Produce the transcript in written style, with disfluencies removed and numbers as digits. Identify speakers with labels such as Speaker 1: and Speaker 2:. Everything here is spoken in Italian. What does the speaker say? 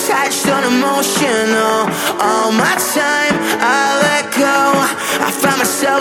Speaker 1: attached, unemotional. All my time I let go. I find myself